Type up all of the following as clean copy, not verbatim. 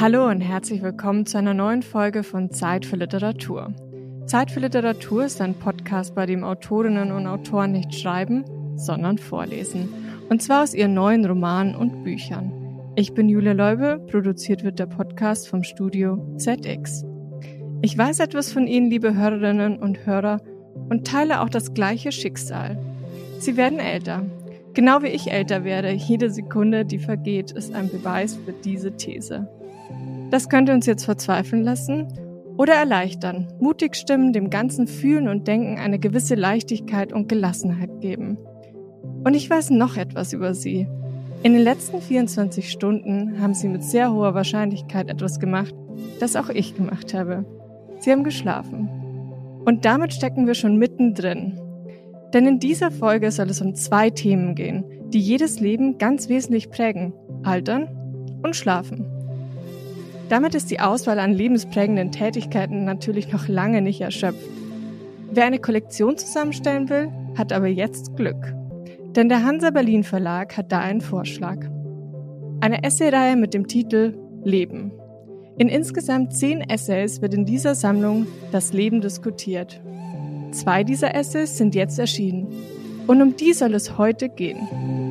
Hallo und herzlich willkommen zu einer neuen Folge von Zeit für Literatur. Zeit für Literatur ist ein Podcast, bei dem Autorinnen und Autoren nicht schreiben, sondern vorlesen. Und zwar aus ihren neuen Romanen und Büchern. Ich bin Julia Leube, produziert wird der Podcast vom Studio ZX. Ich weiß etwas von Ihnen, liebe Hörerinnen und Hörer, und teile auch das gleiche Schicksal. Sie werden älter. Genau wie ich älter werde, jede Sekunde, die vergeht, ist ein Beweis für diese These. Das könnte uns jetzt verzweifeln lassen oder erleichtern, mutig stimmen, dem ganzen Fühlen und Denken eine gewisse Leichtigkeit und Gelassenheit geben. Und ich weiß noch etwas über Sie. In den letzten 24 Stunden haben Sie mit sehr hoher Wahrscheinlichkeit etwas gemacht, das auch ich gemacht habe. Sie haben geschlafen. Und damit stecken wir schon mittendrin. Denn in dieser Folge soll es um 2 Themen gehen, die jedes Leben ganz wesentlich prägen: Altern und Schlafen. Damit ist die Auswahl an lebensprägenden Tätigkeiten natürlich noch lange nicht erschöpft. Wer eine Kollektion zusammenstellen will, hat aber jetzt Glück. Denn der Hansa Berlin Verlag hat da einen Vorschlag. Eine Essayreihe mit dem Titel Leben. In insgesamt 10 Essays wird in dieser Sammlung das Leben diskutiert. 2 dieser Essays sind jetzt erschienen. Und um die soll es heute gehen.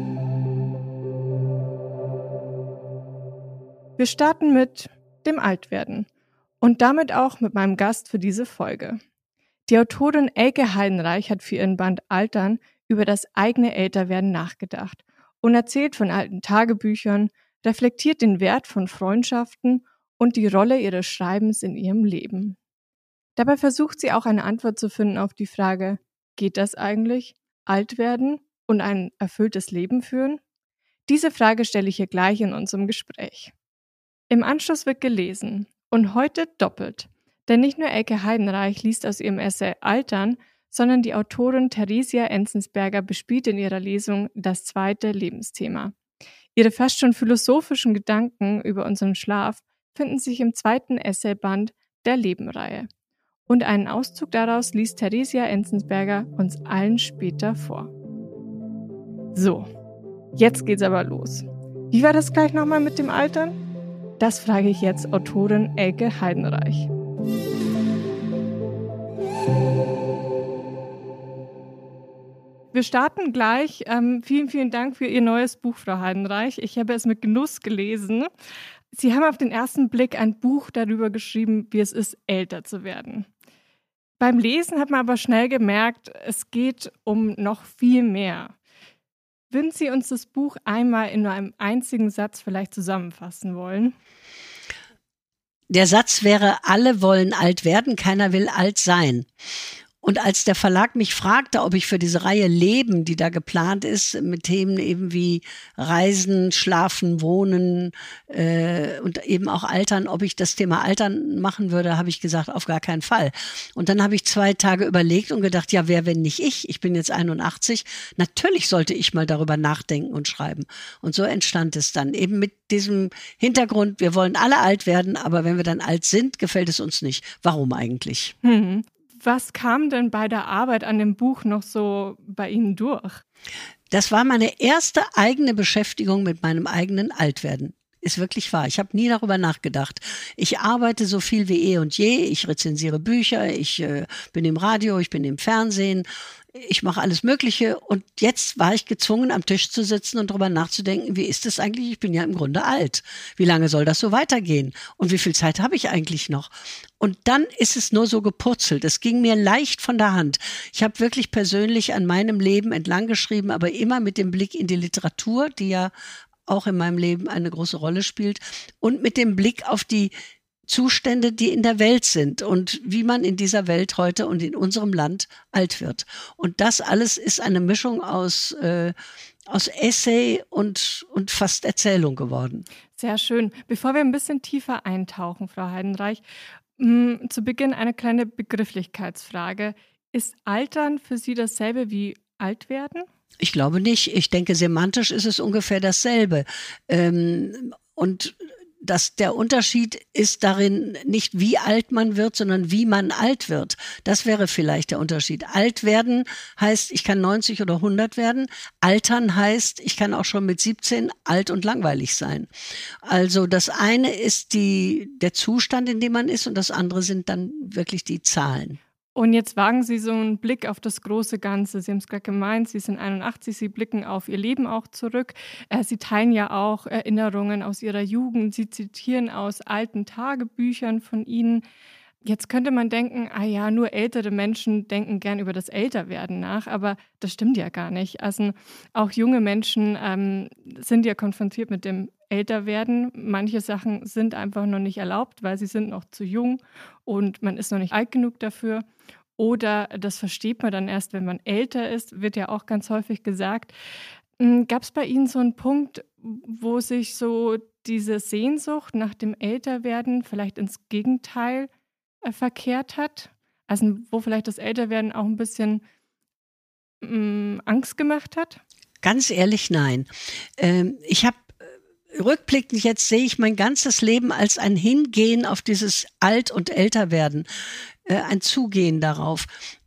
Wir starten mit dem Altwerden und damit auch mit meinem Gast für diese Folge. Die Autorin Elke Heidenreich hat für ihren Band Altern über das eigene Älterwerden nachgedacht und erzählt von alten Tagebüchern, reflektiert den Wert von Freundschaften und die Rolle ihres Schreibens in ihrem Leben. Dabei versucht sie auch eine Antwort zu finden auf die Frage: Geht das eigentlich? Alt werden und ein erfülltes Leben führen? Diese Frage stelle ich ihr gleich in unserem Gespräch. Im Anschluss wird gelesen und heute doppelt, denn nicht nur Elke Heidenreich liest aus ihrem Essay Altern, sondern die Autorin Theresia Enzensberger bespielt in ihrer Lesung das 2. Lebensthema. Ihre fast schon philosophischen Gedanken über unseren Schlaf finden sich im 2. Essayband der Lebenreihe. Und einen Auszug daraus liest Theresia Enzensberger uns allen später vor. So, jetzt geht's aber los. Wie war das gleich nochmal mit dem Altern? Das frage ich jetzt Autorin Elke Heidenreich. Wir starten gleich. Vielen Dank für Ihr neues Buch, Frau Heidenreich. Ich habe es mit Genuss gelesen. Sie haben auf den ersten Blick ein Buch darüber geschrieben, wie es ist, älter zu werden. Beim Lesen hat man aber schnell gemerkt, es geht um noch viel mehr. Würden Sie uns das Buch einmal in nur einem einzigen Satz vielleicht zusammenfassen wollen? Der Satz wäre: Alle wollen alt werden, keiner will alt sein. Und als der Verlag mich fragte, ob ich für diese Reihe Leben, die da geplant ist, mit Themen eben wie Reisen, Schlafen, Wohnen und eben auch Altern, ob ich das Thema Altern machen würde, habe ich gesagt, auf gar keinen Fall. Und dann habe ich 2 Tage überlegt und gedacht, ja, wer, wenn nicht ich? Ich bin jetzt 81. Natürlich sollte ich mal darüber nachdenken und schreiben. Und so entstand es dann eben mit diesem Hintergrund: Wir wollen alle alt werden, aber wenn wir dann alt sind, gefällt es uns nicht. Warum eigentlich? Was kam denn bei der Arbeit an dem Buch noch so bei Ihnen durch? Das war meine erste eigene Beschäftigung mit meinem eigenen Altwerden. Ist wirklich wahr. Ich habe nie darüber nachgedacht. Ich arbeite so viel wie eh und je. Ich rezensiere Bücher, ich bin im Radio, ich bin im Fernsehen. Ich mache alles Mögliche. Und jetzt war ich gezwungen, am Tisch zu sitzen und darüber nachzudenken, wie ist es eigentlich? Ich bin ja im Grunde alt. Wie lange soll das so weitergehen? Und wie viel Zeit habe ich eigentlich noch? Und dann ist es nur so gepurzelt. Es ging mir leicht von der Hand. Ich habe wirklich persönlich an meinem Leben entlang geschrieben, aber immer mit dem Blick in die Literatur, die ja auch in meinem Leben eine große Rolle spielt, und mit dem Blick auf die Zustände, die in der Welt sind und wie man in dieser Welt heute und in unserem Land alt wird. Und das alles ist eine Mischung aus Essay und fast Erzählung geworden. Sehr schön. Bevor wir ein bisschen tiefer eintauchen, Frau Heidenreich, zu Beginn eine kleine Begrifflichkeitsfrage. Ist Altern für Sie dasselbe wie alt werden? Ich glaube nicht. Ich denke, semantisch ist es ungefähr dasselbe. Und der Unterschied ist darin nicht, wie alt man wird, sondern wie man alt wird. Das wäre vielleicht der Unterschied. Alt werden heißt, ich kann 90 oder 100 werden. Altern heißt, ich kann auch schon mit 17 alt und langweilig sein. Also das eine ist der Zustand, in dem man ist, und das andere sind dann wirklich die Zahlen. Und jetzt wagen Sie so einen Blick auf das große Ganze. Sie haben es gerade gemeint, Sie sind 81, Sie blicken auf Ihr Leben auch zurück. Sie teilen ja auch Erinnerungen aus Ihrer Jugend. Sie zitieren aus alten Tagebüchern von Ihnen. Jetzt könnte man denken, ah ja, nur ältere Menschen denken gern über das Älterwerden nach, aber das stimmt ja gar nicht. Also auch junge Menschen sind ja konfrontiert mit dem Älterwerden. Manche Sachen sind einfach noch nicht erlaubt, weil sie sind noch zu jung und man ist noch nicht alt genug dafür. Oder das versteht man dann erst, wenn man älter ist, wird ja auch ganz häufig gesagt. Gab es bei Ihnen so einen Punkt, wo sich so diese Sehnsucht nach dem Älterwerden vielleicht ins Gegenteil verkehrt hat? Also wo vielleicht das Älterwerden auch ein bisschen Angst gemacht hat? Ganz ehrlich, nein. Ich habe rückblickend jetzt sehe ich mein ganzes Leben als ein Hingehen auf dieses Alt- und Älterwerden, ein Zugehen darauf.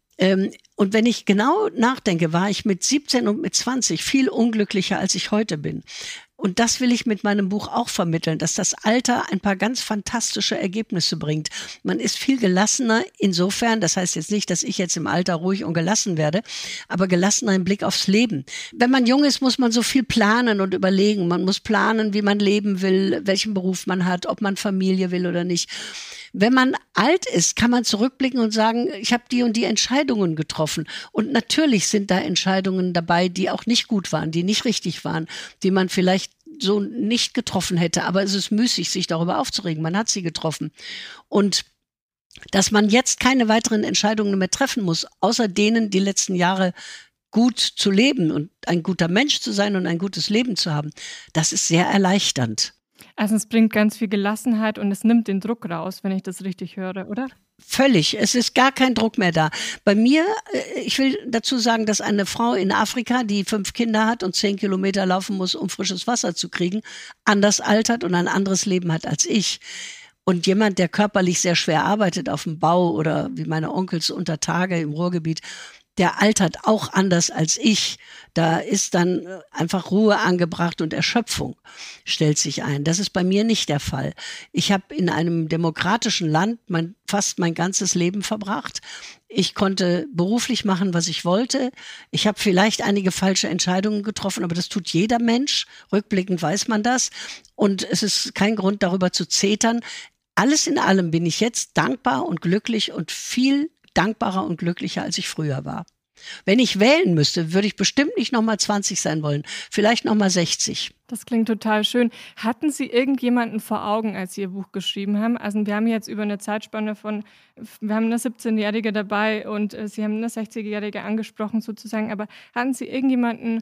Und wenn ich genau nachdenke, war ich mit 17 und mit 20 viel unglücklicher, als ich heute bin. Und das will ich mit meinem Buch auch vermitteln, dass das Alter ein paar ganz fantastische Ergebnisse bringt. Man ist viel gelassener insofern, das heißt jetzt nicht, dass ich jetzt im Alter ruhig und gelassen werde, aber gelassener im Blick aufs Leben. Wenn man jung ist, muss man so viel planen und überlegen. Man muss planen, wie man leben will, welchen Beruf man hat, ob man Familie will oder nicht. Wenn man alt ist, kann man zurückblicken und sagen, ich habe die und die Entscheidungen getroffen. Und natürlich sind da Entscheidungen dabei, die auch nicht gut waren, die nicht richtig waren, die man vielleicht so nicht getroffen hätte. Aber es ist müßig, sich darüber aufzuregen. Man hat sie getroffen. Und dass man jetzt keine weiteren Entscheidungen mehr treffen muss, außer denen die letzten Jahre gut zu leben und ein guter Mensch zu sein und ein gutes Leben zu haben, das ist sehr erleichternd. Also es bringt ganz viel Gelassenheit und es nimmt den Druck raus, wenn ich das richtig höre, oder? Völlig. Es ist gar kein Druck mehr da. Bei mir, ich will dazu sagen, dass eine Frau in Afrika, die 5 Kinder hat und 10 Kilometer laufen muss, um frisches Wasser zu kriegen, anders altert und ein anderes Leben hat als ich. Und jemand, der körperlich sehr schwer arbeitet auf dem Bau oder wie meine Onkels unter Tage im Ruhrgebiet, der altert auch anders als ich. Da ist dann einfach Ruhe angebracht und Erschöpfung stellt sich ein. Das ist bei mir nicht der Fall. Ich habe in einem demokratischen Land fast mein ganzes Leben verbracht. Ich konnte beruflich machen, was ich wollte. Ich habe vielleicht einige falsche Entscheidungen getroffen, aber das tut jeder Mensch. Rückblickend weiß man das. Und es ist kein Grund, darüber zu zetern. Alles in allem bin ich jetzt dankbar und glücklich und viel dankbarer und glücklicher, als ich früher war. Wenn ich wählen müsste, würde ich bestimmt nicht nochmal 20 sein wollen, vielleicht nochmal 60. Das klingt total schön. Hatten Sie irgendjemanden vor Augen, als Sie Ihr Buch geschrieben haben? Also wir haben jetzt über eine Zeitspanne wir haben eine 17-Jährige dabei und Sie haben eine 60-Jährige angesprochen sozusagen, aber hatten Sie irgendjemanden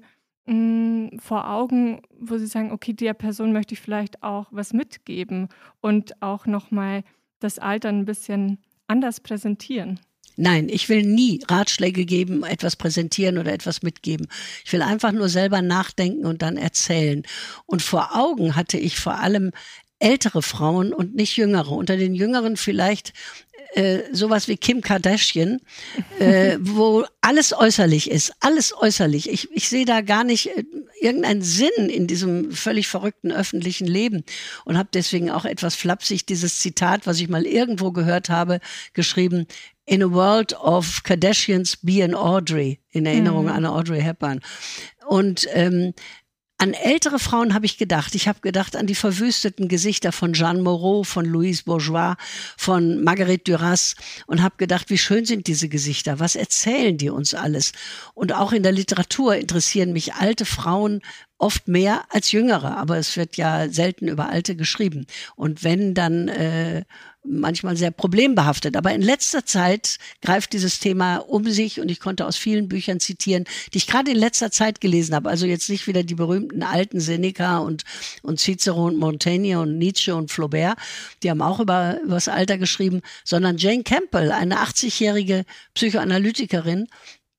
vor Augen, wo Sie sagen, okay, der Person möchte ich vielleicht auch was mitgeben und auch nochmal das Alter ein bisschen anders präsentieren? Nein, ich will nie Ratschläge geben, etwas präsentieren oder etwas mitgeben. Ich will einfach nur selber nachdenken und dann erzählen. Und vor Augen hatte ich vor allem ältere Frauen und nicht jüngere. Unter den Jüngeren vielleicht sowas wie Kim Kardashian, wo alles äußerlich ist, alles äußerlich. Ich sehe da gar nicht irgendeinen Sinn in diesem völlig verrückten öffentlichen Leben und habe deswegen auch etwas flapsig dieses Zitat, was ich mal irgendwo gehört habe, geschrieben: In a world of Kardashians, be an Audrey, in Erinnerung an Audrey Hepburn. Und an ältere Frauen habe ich gedacht. Ich habe gedacht an die verwüsteten Gesichter von Jeanne Moreau, von Louise Bourgeois, von Marguerite Duras und habe gedacht, wie schön sind diese Gesichter, was erzählen die uns alles? Und auch in der Literatur interessieren mich alte Frauen oft mehr als jüngere, aber es wird ja selten über Alte geschrieben. Und wenn, dann manchmal sehr problembehaftet. Aber in letzter Zeit greift dieses Thema um sich und ich konnte aus vielen Büchern zitieren, die ich gerade in letzter Zeit gelesen habe. Also jetzt nicht wieder die berühmten alten Seneca und Cicero und Montaigne und Nietzsche und Flaubert, die haben auch über das Alter geschrieben, sondern Jane Campbell, eine 80-jährige Psychoanalytikerin,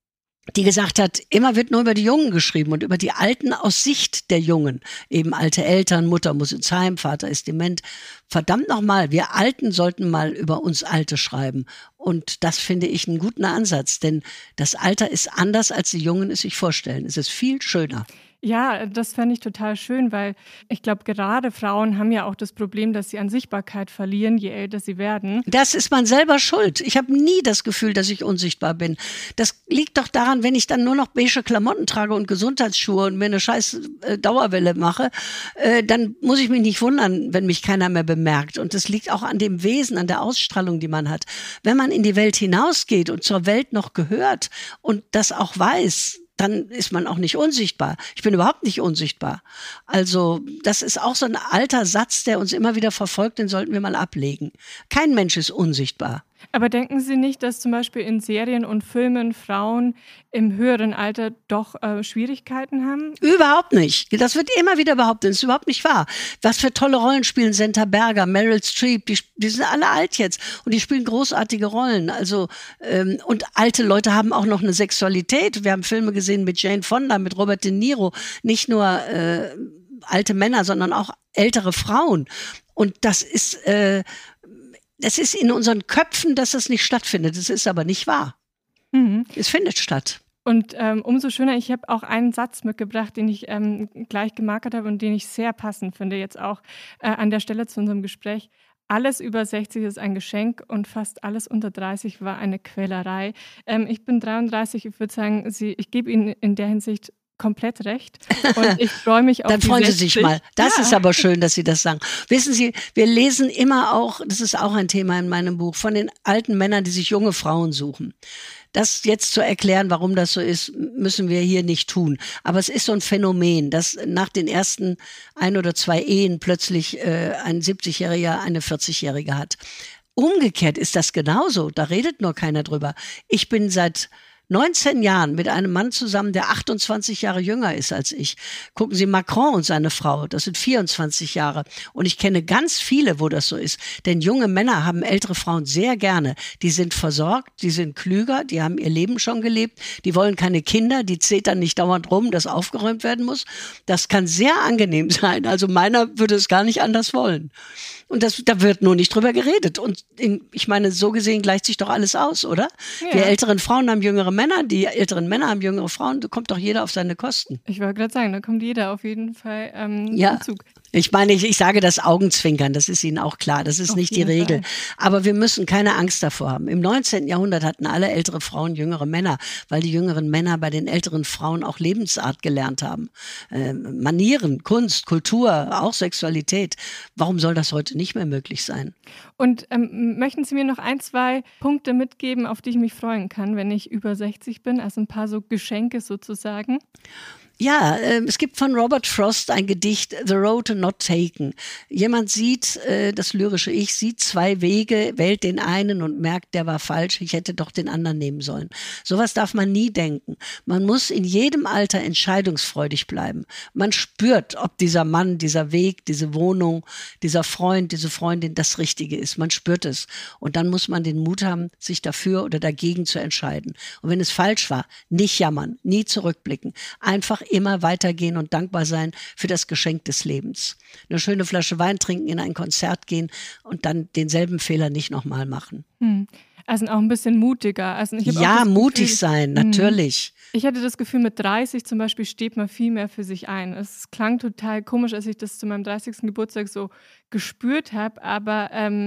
die gesagt hat, immer wird nur über die Jungen geschrieben und über die Alten aus Sicht der Jungen. Eben alte Eltern, Mutter muss ins Heim, Vater ist dement. Verdammt nochmal, wir Alten sollten mal über uns Alte schreiben. Und das finde ich einen guten Ansatz, denn das Alter ist anders, als die Jungen es sich vorstellen. Es ist viel schöner. Ja, das fände ich total schön, weil ich glaube, gerade Frauen haben ja auch das Problem, dass sie an Sichtbarkeit verlieren, je älter sie werden. Das ist man selber schuld. Ich habe nie das Gefühl, dass ich unsichtbar bin. Das liegt doch daran, wenn ich dann nur noch beige Klamotten trage und Gesundheitsschuhe und mir eine scheiß Dauerwelle mache, dann muss ich mich nicht wundern, wenn mich keiner mehr bemerkt. Und das liegt auch an dem Wesen, an der Ausstrahlung, die man hat. Wenn man in die Welt hinausgeht und zur Welt noch gehört und das auch weiß, dann ist man auch nicht unsichtbar. Ich bin überhaupt nicht unsichtbar. Also das ist auch so ein alter Satz, der uns immer wieder verfolgt, den sollten wir mal ablegen. Kein Mensch ist unsichtbar. Aber denken Sie nicht, dass zum Beispiel in Serien und Filmen Frauen im höheren Alter doch Schwierigkeiten haben? Überhaupt nicht. Das wird immer wieder behauptet. Das ist überhaupt nicht wahr. Was für tolle Rollen spielen Senta Berger, Meryl Streep, die sind alle alt jetzt und die spielen großartige Rollen. Also und alte Leute haben auch noch eine Sexualität. Wir haben Filme gesehen mit Jane Fonda, mit Robert De Niro. Nicht nur alte Männer, sondern auch ältere Frauen. Und das ist in unseren Köpfen, dass das nicht stattfindet. Das ist aber nicht wahr. Mhm. Es findet statt. Und umso schöner, ich habe auch einen Satz mitgebracht, den ich gleich gemarkert habe und den ich sehr passend finde, jetzt auch an der Stelle zu unserem Gespräch. Alles über 60 ist ein Geschenk und fast alles unter 30 war eine Quälerei. Ich bin 33, ich würde sagen, ich gebe Ihnen in der Hinsicht komplett recht und ich freue mich auf Dann die freuen 60. Sie sich mal. Das ist aber schön, dass Sie das sagen. Wissen Sie, wir lesen immer auch, das ist auch ein Thema in meinem Buch, von den alten Männern, die sich junge Frauen suchen. Das jetzt zu erklären, warum das so ist, müssen wir hier nicht tun. Aber es ist so ein Phänomen, dass nach den ersten 1 oder 2 Ehen plötzlich ein 70-Jähriger eine 40-Jährige hat. Umgekehrt ist das genauso. Da redet nur keiner drüber. Ich bin seit 19 Jahren mit einem Mann zusammen, der 28 Jahre jünger ist als ich. Gucken Sie, Macron und seine Frau, das sind 24 Jahre. Und ich kenne ganz viele, wo das so ist. Denn junge Männer haben ältere Frauen sehr gerne. Die sind versorgt, die sind klüger, die haben ihr Leben schon gelebt, die wollen keine Kinder, die zetern nicht dauernd rum, dass aufgeräumt werden muss. Das kann sehr angenehm sein. Also meiner würde es gar nicht anders wollen. Und da wird nur nicht drüber geredet. Und ich meine, so gesehen gleicht sich doch alles aus, oder? Ja. Die älteren Frauen haben jüngere Männer, die älteren Männer haben jüngere Frauen. Da kommt doch jeder auf seine Kosten. Ich wollte gerade sagen, da kommt jeder auf jeden Fall zum Zug. Ich meine, ich sage das Augenzwinkern, das ist Ihnen auch klar, das ist auf nicht die Regel. Fall. Aber wir müssen keine Angst davor haben. Im 19. Jahrhundert hatten alle ältere Frauen jüngere Männer, weil die jüngeren Männer bei den älteren Frauen auch Lebensart gelernt haben. Manieren, Kunst, Kultur, auch Sexualität. Warum soll das heute nicht mehr möglich sein? Und möchten Sie mir noch 1, 2 Punkte mitgeben, auf die ich mich freuen kann, wenn ich über 60 bin? Also ein paar so Geschenke sozusagen. Ja, es gibt von Robert Frost ein Gedicht, The Road Not Taken. Jemand sieht, das lyrische Ich sieht 2 Wege, wählt den einen und merkt, der war falsch, ich hätte doch den anderen nehmen sollen. Sowas darf man nie denken. Man muss in jedem Alter entscheidungsfreudig bleiben. Man spürt, ob dieser Mann, dieser Weg, diese Wohnung, dieser Freund, diese Freundin das Richtige ist. Man spürt es. Und dann muss man den Mut haben, sich dafür oder dagegen zu entscheiden. Und wenn es falsch war, nicht jammern, nie zurückblicken. Einfach immer weitergehen und dankbar sein für das Geschenk des Lebens. Eine schöne Flasche Wein trinken, in ein Konzert gehen und dann denselben Fehler nicht nochmal machen. Also auch ein bisschen mutiger. Also ich ja, mutig sein, natürlich. Ich hatte das Gefühl, mit 30 zum Beispiel steht man viel mehr für sich ein. Es klang total komisch, als ich das zu meinem 30. Geburtstag so gespürt habe, aber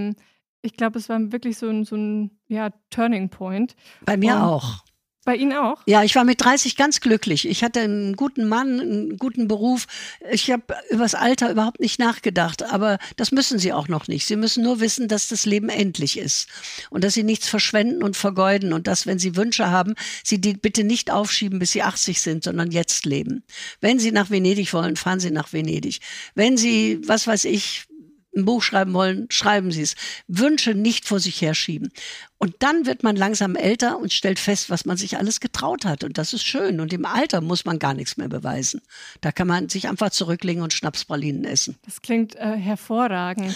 ich glaube, es war wirklich so ein Turning Point. Bei mir auch. Bei Ihnen auch? Ja, ich war mit 30 ganz glücklich. Ich hatte einen guten Mann, einen guten Beruf. Ich habe über das Alter überhaupt nicht nachgedacht, aber das müssen Sie auch noch nicht. Sie müssen nur wissen, dass das Leben endlich ist und dass Sie nichts verschwenden und vergeuden und dass, wenn Sie Wünsche haben, Sie die bitte nicht aufschieben, bis Sie 80 sind, sondern jetzt leben. Wenn Sie nach Venedig wollen, fahren Sie nach Venedig. Wenn Sie, was weiß ich, ein Buch schreiben wollen, schreiben Sie es. Wünsche nicht vor sich herschieben. Und dann wird man langsam älter und stellt fest, was man sich alles getraut hat. Und das ist schön. Und im Alter muss man gar nichts mehr beweisen. Da kann man sich einfach zurücklegen und Schnapspralinen essen. Das klingt hervorragend.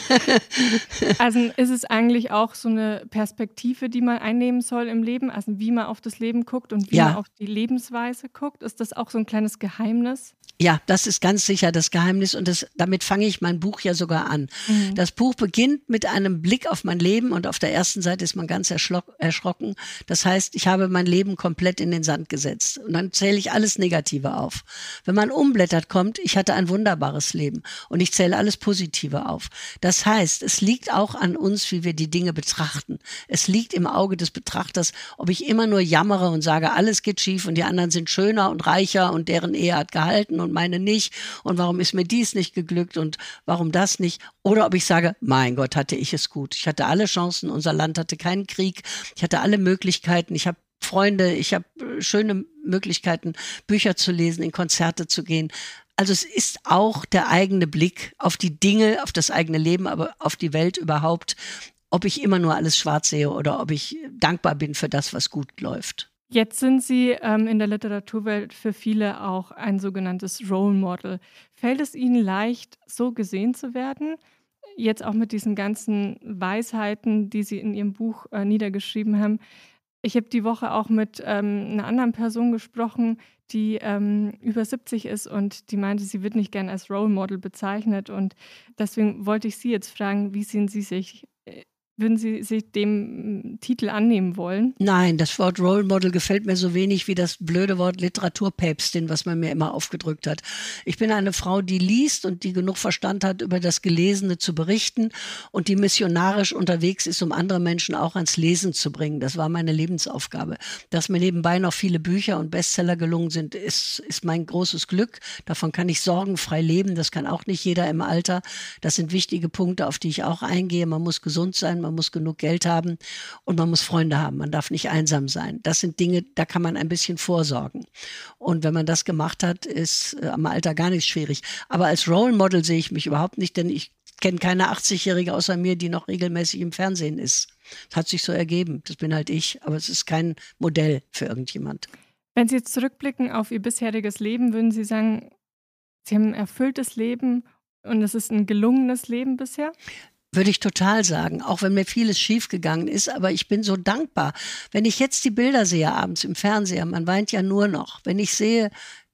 Also ist es eigentlich auch so eine Perspektive, die man einnehmen soll im Leben? Also wie man auf das Leben guckt und wie man auf die Lebensweise guckt? Ist das auch so ein kleines Geheimnis? Ja, das ist ganz sicher das Geheimnis und damit fange ich mein Buch ja sogar an. Mhm. Das Buch beginnt mit einem Blick auf mein Leben und auf der ersten Seite ist man ganz erschrocken. Das heißt, ich habe mein Leben komplett in den Sand gesetzt und dann zähle ich alles Negative auf. Wenn man umblättert kommt, ich hatte ein wunderbares Leben und ich zähle alles Positive auf. Das heißt, es liegt auch an uns, wie wir die Dinge betrachten. Es liegt im Auge des Betrachters, ob ich immer nur jammere und sage, alles geht schief und die anderen sind schöner und reicher und deren Ehe hat gehalten und meine nicht und warum ist mir dies nicht geglückt und warum das nicht oder ob ich sage, mein Gott, hatte ich es gut. Ich hatte alle Chancen, unser Land hatte keinen Krieg, ich hatte alle Möglichkeiten, ich habe Freunde, ich habe schöne Möglichkeiten, Bücher zu lesen, in Konzerte zu gehen. Also es ist auch der eigene Blick auf die Dinge, auf das eigene Leben, aber auf die Welt überhaupt, ob ich immer nur alles schwarz sehe oder ob ich dankbar bin für das, was gut läuft. Jetzt sind Sie in der Literaturwelt für viele auch ein sogenanntes Role Model. Fällt es Ihnen leicht, so gesehen zu werden? Jetzt auch mit diesen ganzen Weisheiten, die Sie in Ihrem Buch niedergeschrieben haben. Ich habe die Woche auch mit einer anderen Person gesprochen, die über 70 ist und die meinte, sie wird nicht gern als Role Model bezeichnet. Und deswegen wollte ich Sie jetzt fragen, wie sehen Sie sich? Würden Sie sich dem Titel annehmen wollen? Nein, das Wort Role Model gefällt mir so wenig wie das blöde Wort Literaturpäpstin, was man mir immer aufgedrückt hat. Ich bin eine Frau, die liest und die genug Verstand hat, über das Gelesene zu berichten und die missionarisch unterwegs ist, um andere Menschen auch ans Lesen zu bringen. Das war meine Lebensaufgabe. Dass mir nebenbei noch viele Bücher und Bestseller gelungen sind, ist mein großes Glück. Davon kann ich sorgenfrei leben. Das kann auch nicht jeder im Alter. Das sind wichtige Punkte, auf die ich auch eingehe. Man muss gesund sein, man muss genug Geld haben und man muss Freunde haben. Man darf nicht einsam sein. Das sind Dinge, da kann man ein bisschen vorsorgen. Und wenn man das gemacht hat, ist am Alter gar nicht schwierig. Aber als Role Model sehe ich mich überhaupt nicht, denn ich kenne keine 80-Jährige außer mir, die noch regelmäßig im Fernsehen ist. Das hat sich so ergeben. Das bin halt ich, aber es ist kein Modell für irgendjemand. Wenn Sie jetzt zurückblicken auf Ihr bisheriges Leben, würden Sie sagen, Sie haben ein erfülltes Leben und es ist ein gelungenes Leben bisher? Würde ich total sagen, auch wenn mir vieles schiefgegangen ist, aber ich bin so dankbar. Wenn ich jetzt die Bilder sehe abends im Fernseher, man weint ja nur noch. Wenn ich sehe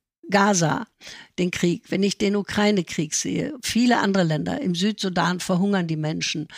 Gaza, den Krieg, wenn ich den Ukraine-Krieg sehe, viele andere Länder, im Südsudan verhungern die Menschen.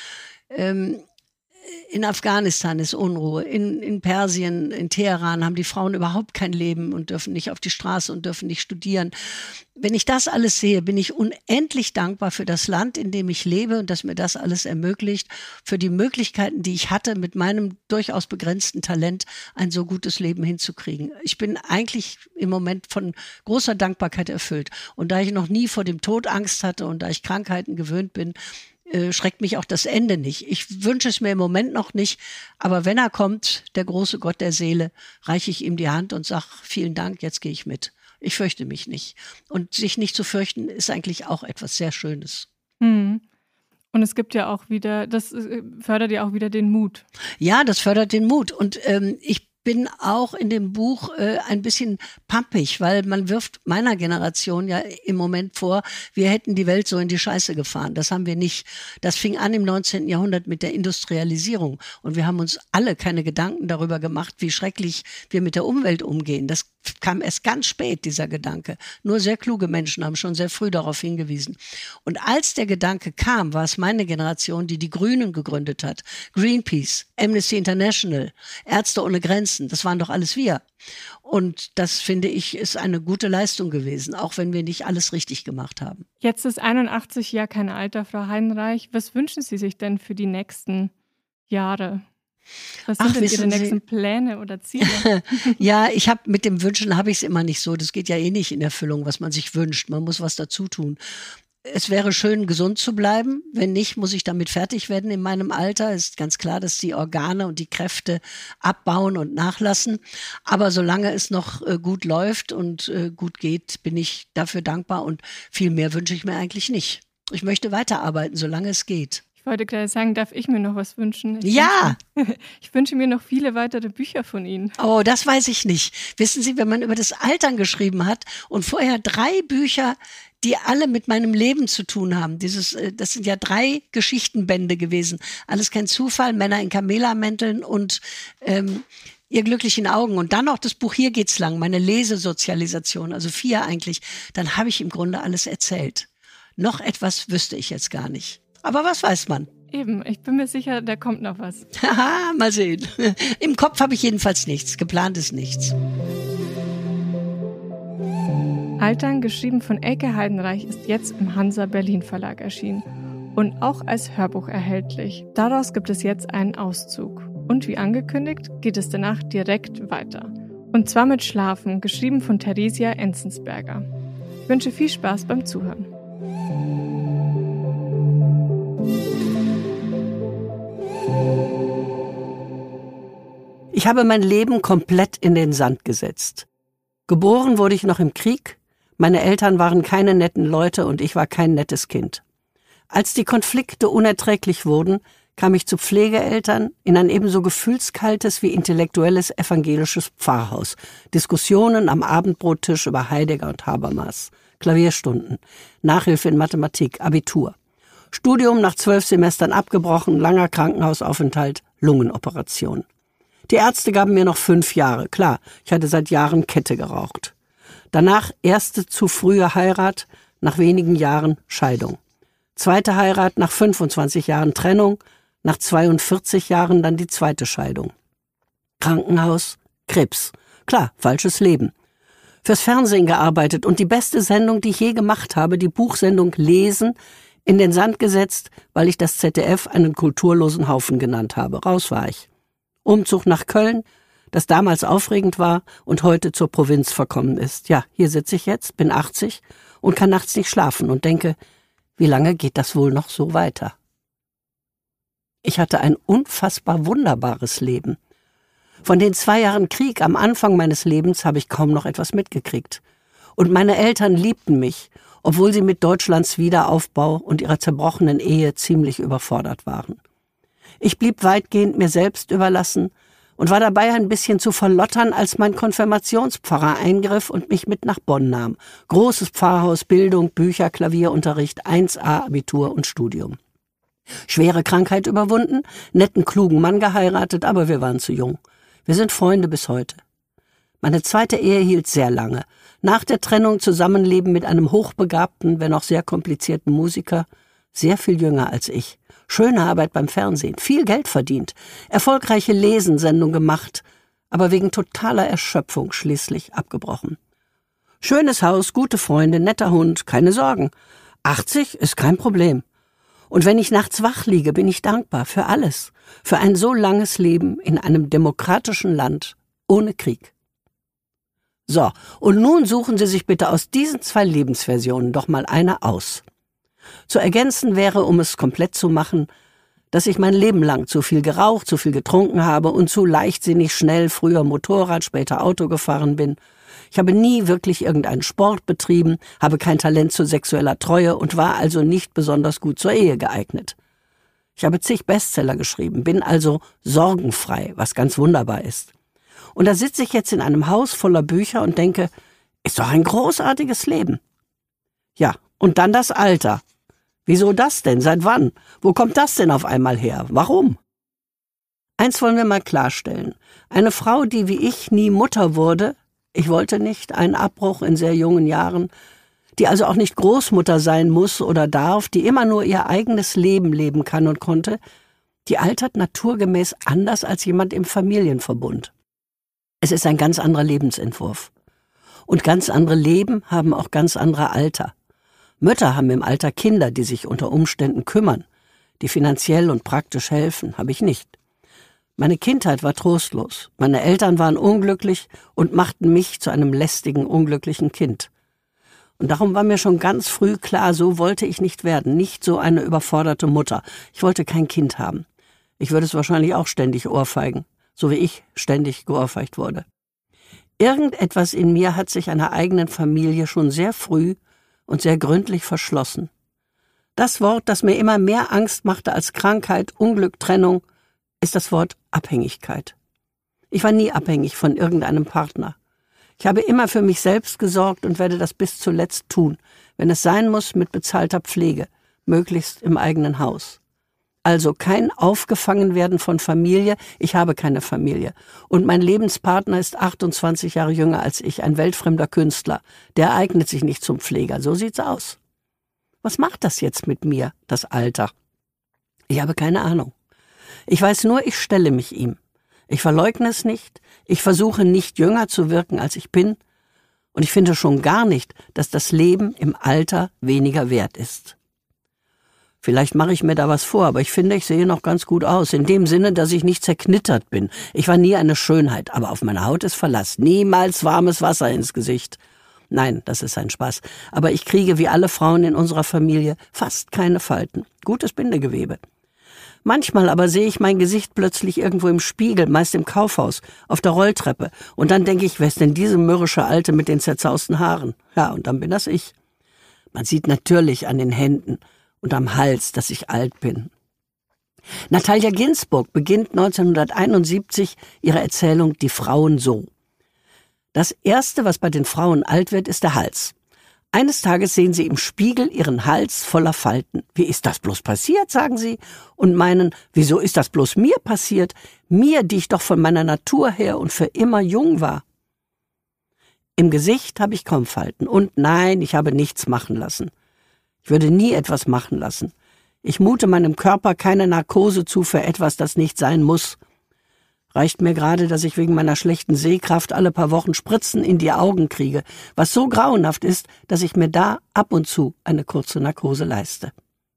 In Afghanistan ist Unruhe, in Persien, in Teheran haben die Frauen überhaupt kein Leben und dürfen nicht auf die Straße und dürfen nicht studieren. Wenn ich das alles sehe, bin ich unendlich dankbar für das Land, in dem ich lebe und das mir das alles ermöglicht, für die Möglichkeiten, die ich hatte, mit meinem durchaus begrenzten Talent ein so gutes Leben hinzukriegen. Ich bin eigentlich im Moment von großer Dankbarkeit erfüllt. Und da ich noch nie vor dem Tod Angst hatte und da ich Krankheiten gewöhnt bin, schreckt mich auch das Ende nicht. Ich wünsche es mir im Moment noch nicht, aber wenn er kommt, der große Gott der Seele, reiche ich ihm die Hand und sage, vielen Dank, jetzt gehe ich mit. Ich fürchte mich nicht. Und sich nicht zu fürchten, ist eigentlich auch etwas sehr Schönes. Mhm. Und es gibt ja auch wieder, das fördert ja auch wieder den Mut. Ja, das fördert den Mut. Und ich bin auch in dem Buch ein bisschen pampig, weil man wirft meiner Generation ja im Moment vor, wir hätten die Welt so in die Scheiße gefahren. Das haben wir nicht. Das fing an im 19. Jahrhundert mit der Industrialisierung. Und wir haben uns alle keine Gedanken darüber gemacht, wie schrecklich wir mit der Umwelt umgehen. Das kam erst ganz spät, dieser Gedanke. Nur sehr kluge Menschen haben schon sehr früh darauf hingewiesen. Und als der Gedanke kam, war es meine Generation, die die Grünen gegründet hat. Greenpeace, Amnesty International, Ärzte ohne Grenzen, das waren doch alles wir. Und das, finde ich, ist eine gute Leistung gewesen, auch wenn wir nicht alles richtig gemacht haben. Jetzt ist 81 ja kein Alter, Frau Heidenreich. Was wünschen Sie sich denn für die nächsten Jahre? Was sind denn Ihre nächsten Pläne oder Ziele? Ja, mit dem Wünschen habe ich es immer nicht so. Das geht ja eh nicht in Erfüllung, was man sich wünscht. Man muss was dazu tun. Es wäre schön, gesund zu bleiben. Wenn nicht, muss ich damit fertig werden in meinem Alter. Es ist ganz klar, dass die Organe und die Kräfte abbauen und nachlassen. Aber solange es noch gut läuft und gut geht, bin ich dafür dankbar. Und viel mehr wünsche ich mir eigentlich nicht. Ich möchte weiterarbeiten, solange es geht. Ich wollte gerade sagen, darf ich mir noch was wünschen? Ich wünsche mir noch viele weitere Bücher von Ihnen. Oh, das weiß ich nicht. Wissen Sie, wenn man über das Altern geschrieben hat und vorher 3 Bücher, die alle mit meinem Leben zu tun haben. Das sind ja 3 Geschichtenbände gewesen. Alles kein Zufall, Männer in Kamelamänteln und Ihr glücklichen Augen. Und dann noch das Buch Hier geht's lang, meine Lesesozialisation, also 4 eigentlich. Dann habe ich im Grunde alles erzählt. Noch etwas wüsste ich jetzt gar nicht. Aber was weiß man? Eben, ich bin mir sicher, da kommt noch was. Haha, mal sehen. Im Kopf habe ich jedenfalls nichts, geplant ist nichts. Altern, geschrieben von Elke Heidenreich, ist jetzt im Hansa Berlin Verlag erschienen und auch als Hörbuch erhältlich. Daraus gibt es jetzt einen Auszug. Und wie angekündigt, geht es danach direkt weiter. Und zwar mit Schlafen, geschrieben von Theresia Enzensberger. Ich wünsche viel Spaß beim Zuhören. Ich habe mein Leben komplett in den Sand gesetzt. Geboren wurde ich noch im Krieg, meine Eltern waren keine netten Leute und ich war kein nettes Kind. Als die Konflikte unerträglich wurden, kam ich zu Pflegeeltern in ein ebenso gefühlskaltes wie intellektuelles evangelisches Pfarrhaus. Diskussionen am Abendbrottisch über Heidegger und Habermas, Klavierstunden, Nachhilfe in Mathematik, Abitur. Studium nach 12 Semestern abgebrochen, langer Krankenhausaufenthalt, Lungenoperation. Die Ärzte gaben mir noch 5 Jahre. Klar, ich hatte seit Jahren Kette geraucht. Danach erste zu frühe Heirat, nach wenigen Jahren Scheidung. Zweite Heirat, nach 25 Jahren Trennung, nach 42 Jahren dann die zweite Scheidung. Krankenhaus, Krebs. Klar, falsches Leben. Fürs Fernsehen gearbeitet und die beste Sendung, die ich je gemacht habe, die Buchsendung Lesen, in den Sand gesetzt, weil ich das ZDF einen kulturlosen Haufen genannt habe. Raus war ich. Umzug nach Köln, das damals aufregend war und heute zur Provinz verkommen ist. Ja, hier sitze ich jetzt, bin 80 und kann nachts nicht schlafen und denke, wie lange geht das wohl noch so weiter? Ich hatte ein unfassbar wunderbares Leben. Von den 2 Jahren Krieg am Anfang meines Lebens habe ich kaum noch etwas mitgekriegt. Und meine Eltern liebten mich, obwohl sie mit Deutschlands Wiederaufbau und ihrer zerbrochenen Ehe ziemlich überfordert waren. Ich blieb weitgehend mir selbst überlassen und war dabei ein bisschen zu verlottern, als mein Konfirmationspfarrer eingriff und mich mit nach Bonn nahm. Großes Pfarrhaus, Bildung, Bücher, Klavierunterricht, 1a, Abitur und Studium. Schwere Krankheit überwunden, netten, klugen Mann geheiratet, aber wir waren zu jung. Wir sind Freunde bis heute. Meine zweite Ehe hielt sehr lange. Nach der Trennung Zusammenleben mit einem hochbegabten, wenn auch sehr komplizierten Musiker, sehr viel jünger als ich. Schöne Arbeit beim Fernsehen, viel Geld verdient, erfolgreiche Lesensendung gemacht, aber wegen totaler Erschöpfung schließlich abgebrochen. Schönes Haus, gute Freunde, netter Hund, keine Sorgen. 80 ist kein Problem. Und wenn ich nachts wach liege, bin ich dankbar für alles, für ein so langes Leben in einem demokratischen Land ohne Krieg. So, und nun suchen Sie sich bitte aus diesen 2 Lebensversionen doch mal eine aus. Zu ergänzen wäre, um es komplett zu machen, dass ich mein Leben lang zu viel geraucht, zu viel getrunken habe und zu leichtsinnig schnell früher Motorrad, später Auto gefahren bin. Ich habe nie wirklich irgendeinen Sport betrieben, habe kein Talent zu sexueller Treue und war also nicht besonders gut zur Ehe geeignet. Ich habe zig Bestseller geschrieben, bin also sorgenfrei, was ganz wunderbar ist. Und da sitze ich jetzt in einem Haus voller Bücher und denke, ist doch ein großartiges Leben. Ja, und dann das Alter. Wieso das denn? Seit wann? Wo kommt das denn auf einmal her? Warum? Eins wollen wir mal klarstellen. Eine Frau, die wie ich nie Mutter wurde, ich wollte nicht, einen Abbruch in sehr jungen Jahren, die also auch nicht Großmutter sein muss oder darf, die immer nur ihr eigenes Leben leben kann und konnte, die altert naturgemäß anders als jemand im Familienverbund. Es ist ein ganz anderer Lebensentwurf. Und ganz andere Leben haben auch ganz andere Alter. Mütter haben im Alter Kinder, die sich unter Umständen kümmern, die finanziell und praktisch helfen, habe ich nicht. Meine Kindheit war trostlos. Meine Eltern waren unglücklich und machten mich zu einem lästigen, unglücklichen Kind. Und darum war mir schon ganz früh klar, so wollte ich nicht werden, nicht so eine überforderte Mutter. Ich wollte kein Kind haben. Ich würde es wahrscheinlich auch ständig ohrfeigen, so wie ich ständig geohrfeigt wurde. Irgendetwas in mir hat sich einer eigenen Familie schon sehr früh und sehr gründlich verschlossen. Das Wort, das mir immer mehr Angst machte als Krankheit, Unglück, Trennung, ist das Wort Abhängigkeit. Ich war nie abhängig von irgendeinem Partner. Ich habe immer für mich selbst gesorgt und werde das bis zuletzt tun, wenn es sein muss, mit bezahlter Pflege, möglichst im eigenen Haus. Also kein Aufgefangenwerden von Familie, ich habe keine Familie. Und mein Lebenspartner ist 28 Jahre jünger als ich, ein weltfremder Künstler. Der eignet sich nicht zum Pfleger, so sieht's aus. Was macht das jetzt mit mir, das Alter? Ich habe keine Ahnung. Ich weiß nur, ich stelle mich ihm. Ich verleugne es nicht, ich versuche nicht jünger zu wirken, als ich bin. Und ich finde schon gar nicht, dass das Leben im Alter weniger wert ist. Vielleicht mache ich mir da was vor, aber ich finde, ich sehe noch ganz gut aus. In dem Sinne, dass ich nicht zerknittert bin. Ich war nie eine Schönheit, aber auf meine Haut ist Verlass. Niemals warmes Wasser ins Gesicht. Nein, das ist ein Spaß. Aber ich kriege, wie alle Frauen in unserer Familie, fast keine Falten. Gutes Bindegewebe. Manchmal aber sehe ich mein Gesicht plötzlich irgendwo im Spiegel, meist im Kaufhaus, auf der Rolltreppe. Und dann denke ich, wer ist denn diese mürrische Alte mit den zerzausten Haaren? Ja, und dann bin das ich. Man sieht natürlich an den Händen und am Hals, dass ich alt bin. Natalia Ginzburg beginnt 1971 ihre Erzählung »Die Frauen so«. Das Erste, was bei den Frauen alt wird, ist der Hals. Eines Tages sehen sie im Spiegel ihren Hals voller Falten. Wie ist das bloß passiert, sagen sie, und meinen, wieso ist das bloß mir passiert? Mir, die ich doch von meiner Natur her und für immer jung war. Im Gesicht habe ich kaum Falten. Und nein, ich habe nichts machen lassen. Ich würde nie etwas machen lassen. Ich mute meinem Körper keine Narkose zu für etwas, das nicht sein muss. Reicht mir gerade, dass ich wegen meiner schlechten Sehkraft alle paar Wochen Spritzen in die Augen kriege, was so grauenhaft ist, dass ich mir da ab und zu eine kurze Narkose leiste.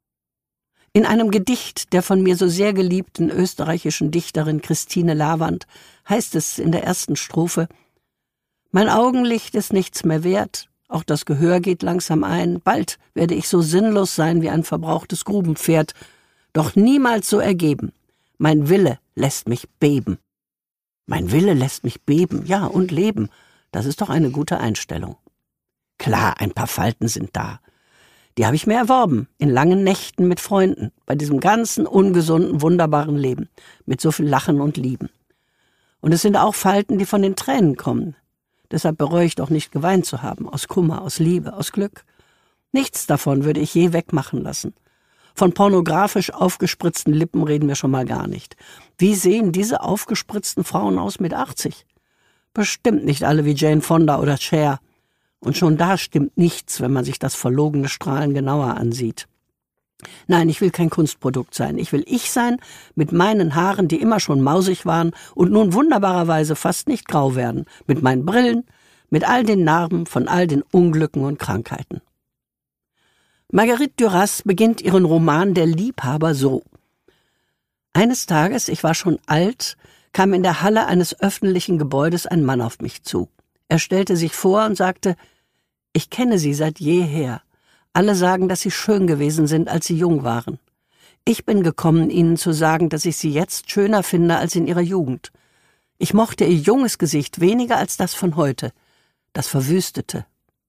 In einem Gedicht der von mir so sehr geliebten österreichischen Dichterin Christine Lavand heißt es in der ersten Strophe: Mein Augenlicht ist nichts mehr wert, auch das Gehör geht langsam ein, bald werde ich so sinnlos sein wie ein verbrauchtes Grubenpferd, doch niemals so ergeben. Mein Wille lässt mich beben. Mein Wille lässt mich beben, ja, und leben. Das ist doch eine gute Einstellung. Klar, ein paar Falten sind da. Die habe ich mir erworben, in langen Nächten mit Freunden, bei diesem ganzen ungesunden, wunderbaren Leben, mit so viel Lachen und Lieben. Und es sind auch Falten, die von den Tränen kommen. Deshalb bereue ich doch nicht, geweint zu haben, aus Kummer, aus Liebe, aus Glück. Nichts davon würde ich je wegmachen lassen. Von pornografisch aufgespritzten Lippen reden wir schon mal gar nicht. Wie sehen diese aufgespritzten Frauen aus mit 80? Bestimmt nicht alle wie Jane Fonda oder Cher. Und schon da stimmt nichts, wenn man sich das verlogene Strahlen genauer ansieht. Nein, ich will kein Kunstprodukt sein. Ich will ich sein, mit meinen Haaren, die immer schon mausig waren und nun wunderbarerweise fast nicht grau werden, mit meinen Brillen, mit all den Narben von all den Unglücken und Krankheiten. Marguerite Duras beginnt ihren Roman »Der Liebhaber« so. Eines Tages, ich war schon alt, kam in der Halle eines öffentlichen Gebäudes ein Mann auf mich zu. Er stellte sich vor und sagte: Ich kenne Sie seit jeher. Alle sagen, dass Sie schön gewesen sind, als Sie jung waren. Ich bin gekommen, Ihnen zu sagen, dass ich Sie jetzt schöner finde als in Ihrer Jugend. Ich mochte Ihr junges Gesicht weniger als das von heute, das Verwüstete.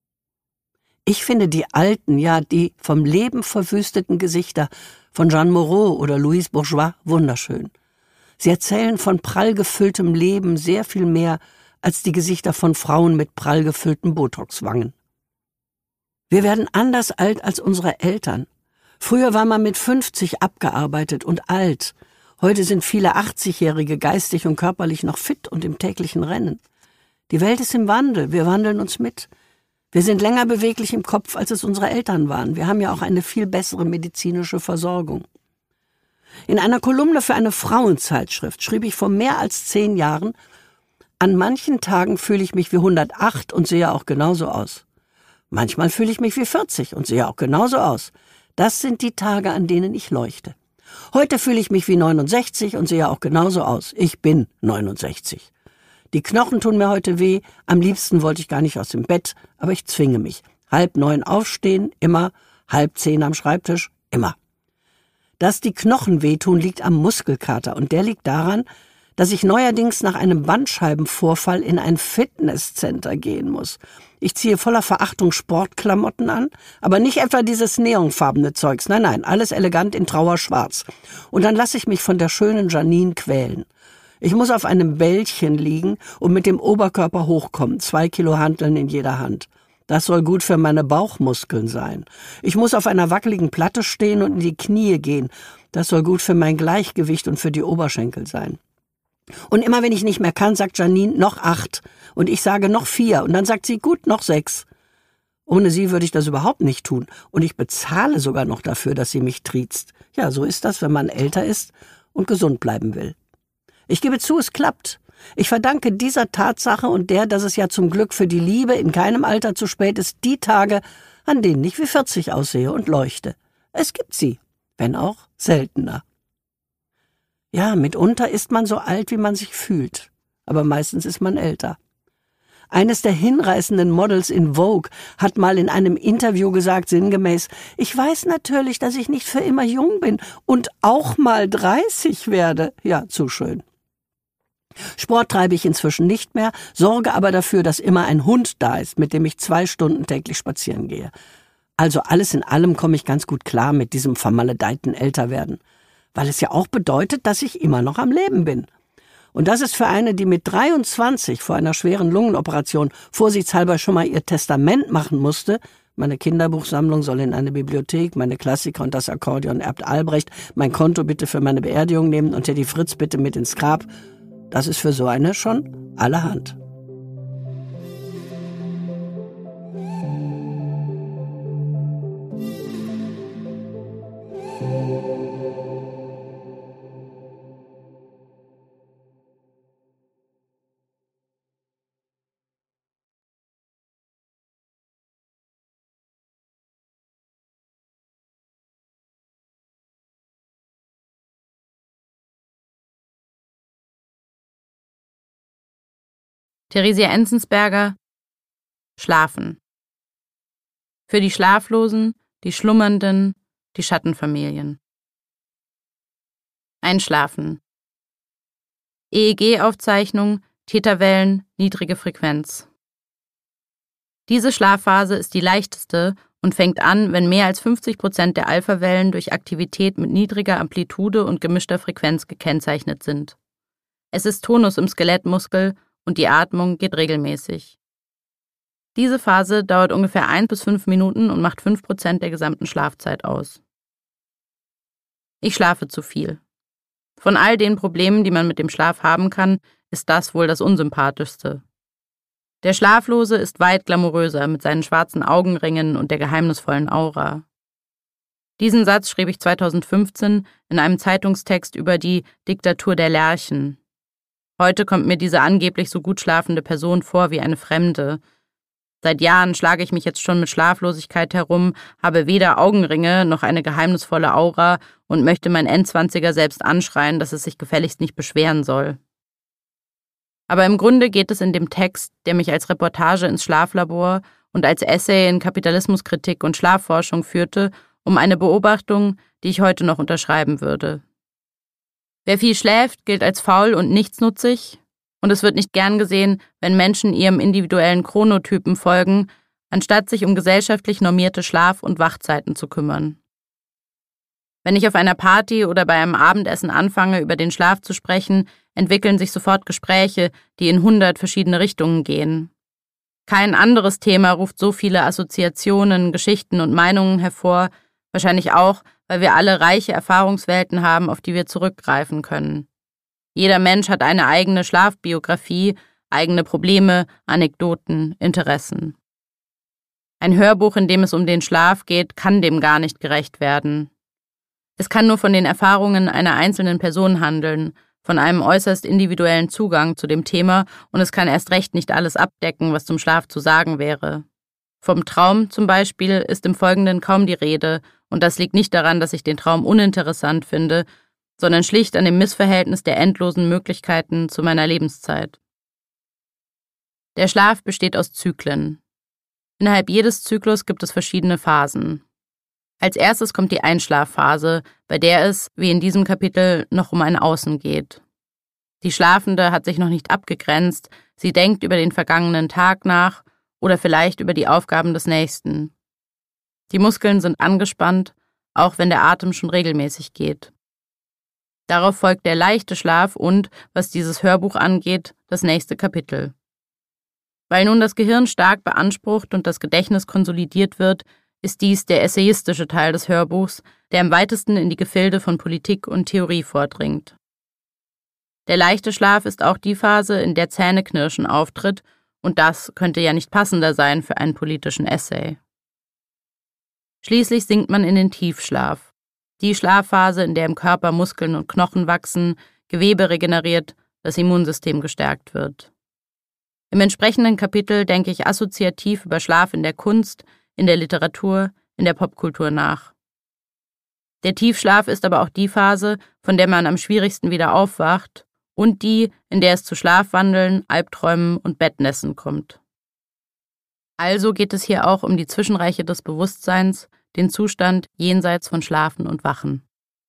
Ich finde die alten, ja, die vom Leben verwüsteten Gesichter von Jeanne Moreau oder Louise Bourgeois wunderschön. Sie erzählen von prall gefülltem Leben sehr viel mehr als die Gesichter von Frauen mit prall gefüllten Botoxwangen. Wir werden anders alt als unsere Eltern. Früher war man mit 50 abgearbeitet und alt. Heute sind viele 80-Jährige geistig und körperlich noch fit und im täglichen Rennen. Die Welt ist im Wandel, wir wandeln uns mit. Wir sind länger beweglich im Kopf, als es unsere Eltern waren. Wir haben ja auch eine viel bessere medizinische Versorgung. In einer Kolumne für eine Frauenzeitschrift schrieb ich vor mehr als 10 Jahren: An manchen Tagen fühle ich mich wie 108 und sehe auch genauso aus. Manchmal fühle ich mich wie 40 und sehe auch genauso aus. Das sind die Tage, an denen ich leuchte. Heute fühle ich mich wie 69 und sehe auch genauso aus. Ich bin 69. Die Knochen tun mir heute weh. Am liebsten wollte ich gar nicht aus dem Bett, aber ich zwinge mich. 8:30 aufstehen, immer. 9:30 am Schreibtisch, immer. Dass die Knochen wehtun, liegt am Muskelkater und der liegt daran, dass ich neuerdings nach einem Bandscheibenvorfall in ein Fitnesscenter gehen muss. Ich ziehe voller Verachtung Sportklamotten an, aber nicht etwa dieses neonfarbene Zeugs. Nein, alles elegant in Trauerschwarz. Und dann lasse ich mich von der schönen Janine quälen. Ich muss auf einem Bällchen liegen und mit dem Oberkörper hochkommen, 2 Kilo Hanteln in jeder Hand. Das soll gut für meine Bauchmuskeln sein. Ich muss auf einer wackeligen Platte stehen und in die Knie gehen. Das soll gut für mein Gleichgewicht und für die Oberschenkel sein. Und immer wenn ich nicht mehr kann, sagt Janine, noch 8. Und ich sage noch 4. Und dann sagt sie, gut, noch 6. Ohne sie würde ich das überhaupt nicht tun. Und ich bezahle sogar noch dafür, dass sie mich triezt. Ja, so ist das, wenn man älter ist und gesund bleiben will. Ich gebe zu, es klappt. Ich verdanke dieser Tatsache und der, dass es ja zum Glück für die Liebe in keinem Alter zu spät ist, die Tage, an denen ich wie 40 aussehe und leuchte. Es gibt sie, wenn auch seltener. Ja, mitunter ist man so alt, wie man sich fühlt, aber meistens ist man älter. Eines der hinreißenden Models in Vogue hat mal in einem Interview gesagt, sinngemäß, ich weiß natürlich, dass ich nicht für immer jung bin und auch mal 30 werde. Ja, zu schön. Sport treibe ich inzwischen nicht mehr, sorge aber dafür, dass immer ein Hund da ist, mit dem ich 2 Stunden täglich spazieren gehe. Also alles in allem komme ich ganz gut klar mit diesem vermaledeiten Älterwerden, weil es ja auch bedeutet, dass ich immer noch am Leben bin. Und das ist für eine, die mit 23 vor einer schweren Lungenoperation vorsichtshalber schon mal ihr Testament machen musste, meine Kinderbuchsammlung soll in eine Bibliothek, meine Klassiker und das Akkordeon erbt Albrecht, mein Konto bitte für meine Beerdigung nehmen und Teddy Fritz bitte mit ins Grab. Das ist für so eine schon allerhand. Theresia Enzensberger: Schlafen. Für die Schlaflosen, die Schlummernden, die Schattenfamilien. Einschlafen. EEG-Aufzeichnung, Täterwellen, niedrige Frequenz. Diese Schlafphase ist die leichteste und fängt an, wenn mehr als 50% der Alphawellen durch Aktivität mit niedriger Amplitude und gemischter Frequenz gekennzeichnet sind. Es ist Tonus im Skelettmuskel und die Atmung geht regelmäßig. Diese Phase dauert ungefähr 1 bis 5 Minuten und macht 5% der gesamten Schlafzeit aus. Ich schlafe zu viel. Von all den Problemen, die man mit dem Schlaf haben kann, ist das wohl das unsympathischste. Der Schlaflose ist weit glamouröser mit seinen schwarzen Augenringen und der geheimnisvollen Aura. Diesen Satz schrieb ich 2015 in einem Zeitungstext über die Diktatur der Lerchen. Heute kommt mir diese angeblich so gut schlafende Person vor wie eine Fremde. Seit Jahren schlage ich mich jetzt schon mit Schlaflosigkeit herum, habe weder Augenringe noch eine geheimnisvolle Aura und möchte mein Endzwanziger selbst anschreien, dass es sich gefälligst nicht beschweren soll. Aber im Grunde geht es in dem Text, der mich als Reportage ins Schlaflabor und als Essay in Kapitalismuskritik und Schlafforschung führte, um eine Beobachtung, die ich heute noch unterschreiben würde. Wer viel schläft, gilt als faul und nichtsnutzig, und es wird nicht gern gesehen, wenn Menschen ihrem individuellen Chronotypen folgen, anstatt sich um gesellschaftlich normierte Schlaf- und Wachzeiten zu kümmern. Wenn ich auf einer Party oder bei einem Abendessen anfange, über den Schlaf zu sprechen, entwickeln sich sofort Gespräche, die in 100 verschiedene Richtungen gehen. Kein anderes Thema ruft so viele Assoziationen, Geschichten und Meinungen hervor, wahrscheinlich auch, weil wir alle reiche Erfahrungswelten haben, auf die wir zurückgreifen können. Jeder Mensch hat eine eigene Schlafbiografie, eigene Probleme, Anekdoten, Interessen. Ein Hörbuch, in dem es um den Schlaf geht, kann dem gar nicht gerecht werden. Es kann nur von den Erfahrungen einer einzelnen Person handeln, von einem äußerst individuellen Zugang zu dem Thema, und es kann erst recht nicht alles abdecken, was zum Schlaf zu sagen wäre. Vom Traum zum Beispiel ist im Folgenden kaum die Rede, und das liegt nicht daran, dass ich den Traum uninteressant finde, sondern schlicht an dem Missverhältnis der endlosen Möglichkeiten zu meiner Lebenszeit. Der Schlaf besteht aus Zyklen. Innerhalb jedes Zyklus gibt es verschiedene Phasen. Als erstes kommt die Einschlafphase, bei der es, wie in diesem Kapitel, noch um ein Außen geht. Die Schlafende hat sich noch nicht abgegrenzt, sie denkt über den vergangenen Tag nach oder vielleicht über die Aufgaben des Nächsten. Die Muskeln sind angespannt, auch wenn der Atem schon regelmäßig geht. Darauf folgt der leichte Schlaf und, was dieses Hörbuch angeht, das nächste Kapitel. Weil nun das Gehirn stark beansprucht und das Gedächtnis konsolidiert wird, ist dies der essayistische Teil des Hörbuchs, der am weitesten in die Gefilde von Politik und Theorie vordringt. Der leichte Schlaf ist auch die Phase, in der Zähneknirschen auftritt, und das könnte ja nicht passender sein für einen politischen Essay. Schließlich sinkt man in den Tiefschlaf, die Schlafphase, in der im Körper Muskeln und Knochen wachsen, Gewebe regeneriert, das Immunsystem gestärkt wird. Im entsprechenden Kapitel denke ich assoziativ über Schlaf in der Kunst, in der Literatur, in der Popkultur nach. Der Tiefschlaf ist aber auch die Phase, von der man am schwierigsten wieder aufwacht und die, in der es zu Schlafwandeln, Albträumen und Bettnässen kommt. Also geht es hier auch um die Zwischenreiche des Bewusstseins, den Zustand jenseits von Schlafen und Wachen.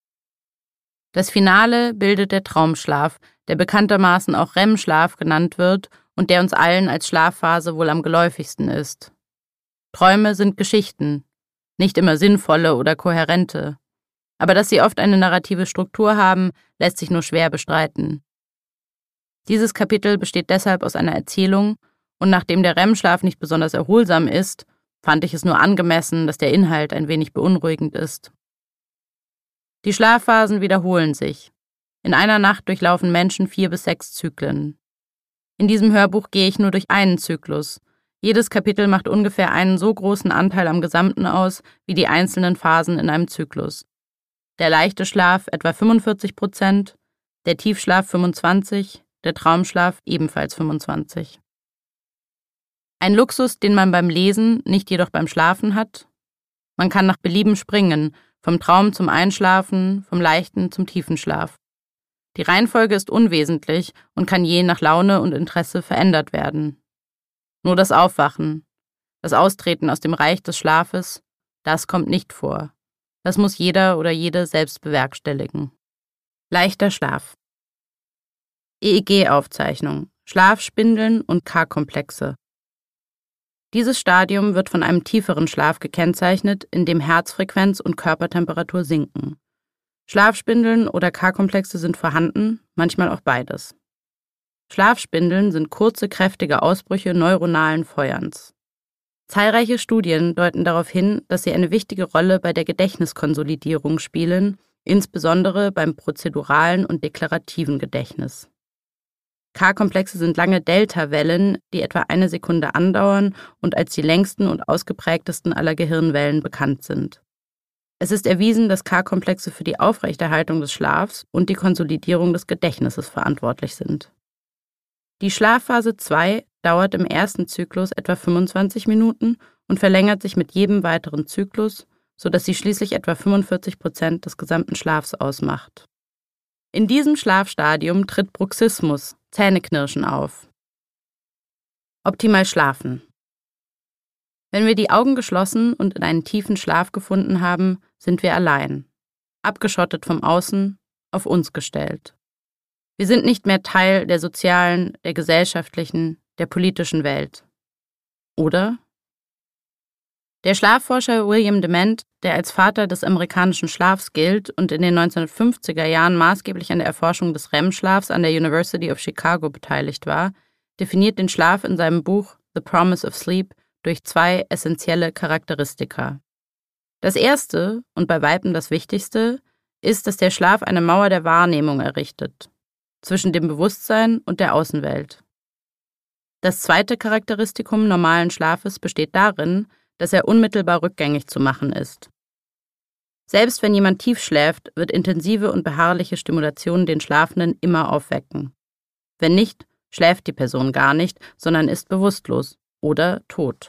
Das Finale bildet der Traumschlaf, der bekanntermaßen auch REM-Schlaf genannt wird und der uns allen als Schlafphase wohl am geläufigsten ist. Träume sind Geschichten, nicht immer sinnvolle oder kohärente, aber dass sie oft eine narrative Struktur haben, lässt sich nur schwer bestreiten. Dieses Kapitel besteht deshalb aus einer Erzählung, und nachdem der REM-Schlaf nicht besonders erholsam ist, fand ich es nur angemessen, dass der Inhalt ein wenig beunruhigend ist. Die Schlafphasen wiederholen sich. In einer Nacht durchlaufen Menschen 4 bis 6 Zyklen. In diesem Hörbuch gehe ich nur durch einen Zyklus. Jedes Kapitel macht ungefähr einen so großen Anteil am Gesamten aus, wie die einzelnen Phasen in einem Zyklus. Der leichte Schlaf etwa 45%, der Tiefschlaf 25%, der Traumschlaf ebenfalls 25%. Ein Luxus, den man beim Lesen, nicht jedoch beim Schlafen hat. Man kann nach Belieben springen, vom Traum zum Einschlafen, vom leichten zum tiefen Schlaf. Die Reihenfolge ist unwesentlich und kann je nach Laune und Interesse verändert werden. Nur das Aufwachen, das Austreten aus dem Reich des Schlafes, das kommt nicht vor. Das muss jeder oder jede selbst bewerkstelligen. Leichter Schlaf. EEG-Aufzeichnung, Schlafspindeln und K-Komplexe. Dieses Stadium wird von einem tieferen Schlaf gekennzeichnet, in dem Herzfrequenz und Körpertemperatur sinken. Schlafspindeln oder K-Komplexe sind vorhanden, manchmal auch beides. Schlafspindeln sind kurze, kräftige Ausbrüche neuronalen Feuerns. Zahlreiche Studien deuten darauf hin, dass sie eine wichtige Rolle bei der Gedächtniskonsolidierung spielen, insbesondere beim prozeduralen und deklarativen Gedächtnis. K-Komplexe sind lange Delta-Wellen, die etwa 1 Sekunde andauern und als die längsten und ausgeprägtesten aller Gehirnwellen bekannt sind. Es ist erwiesen, dass K-Komplexe für die Aufrechterhaltung des Schlafs und die Konsolidierung des Gedächtnisses verantwortlich sind. Die Schlafphase 2 dauert im ersten Zyklus etwa 25 Minuten und verlängert sich mit jedem weiteren Zyklus, sodass sie schließlich etwa 45% des gesamten Schlafs ausmacht. In diesem Schlafstadium tritt Bruxismus, Zähneknirschen auf. Optimal schlafen. Wenn wir die Augen geschlossen und in einen tiefen Schlaf gefunden haben, sind wir allein, abgeschottet vom Außen, auf uns gestellt. Wir sind nicht mehr Teil der sozialen, der gesellschaftlichen, der politischen Welt. Oder? Der Schlafforscher William Dement, der als Vater des amerikanischen Schlafs gilt und in den 1950er Jahren maßgeblich an der Erforschung des REM-Schlafs an der University of Chicago beteiligt war, definiert den Schlaf in seinem Buch The Promise of Sleep durch 2 essentielle Charakteristika. Das erste, und bei weitem das wichtigste, ist, dass der Schlaf eine Mauer der Wahrnehmung errichtet, zwischen dem Bewusstsein und der Außenwelt. Das zweite Charakteristikum normalen Schlafes besteht darin, dass er unmittelbar rückgängig zu machen ist. Selbst wenn jemand tief schläft, wird intensive und beharrliche Stimulation den Schlafenden immer aufwecken. Wenn nicht, schläft die Person gar nicht, sondern ist bewusstlos oder tot.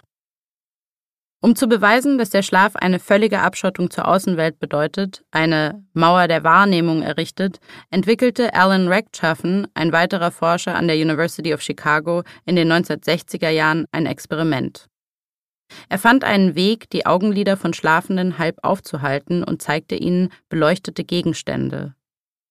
Um zu beweisen, dass der Schlaf eine völlige Abschottung zur Außenwelt bedeutet, eine Mauer der Wahrnehmung errichtet, entwickelte Alan Rechtschaffen, ein weiterer Forscher an der University of Chicago, in den 1960er Jahren ein Experiment. Er fand einen Weg, die Augenlider von Schlafenden halb aufzuhalten und zeigte ihnen beleuchtete Gegenstände.